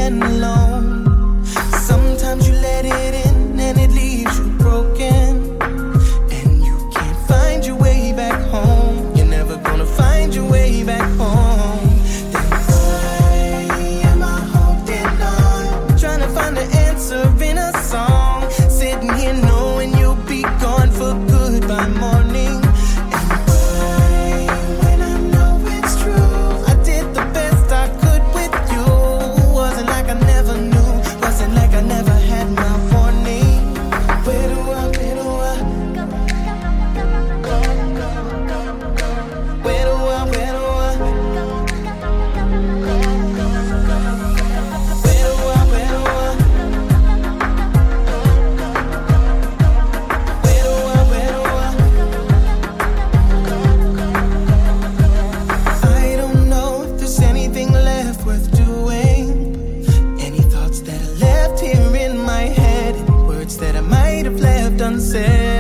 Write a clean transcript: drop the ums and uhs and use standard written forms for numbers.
and alone. Sometimes you let it in and it leaves you broken, and you can't find your way back home. You're never gonna find your way back home. Then why am I holding on? Trying to find the answer in a song. Sitting here knowing you'll be gone for good by morning. And why, when I know it's true, I did the best I could with you. Wasn't like I never knew, wasn't like I never had my warning. Where do I, where do I, where do I, where do I, where do I, where do I, I don't know if there's anything left worth doing. Any thoughts that are left here in my head, any words that I might have left unsaid.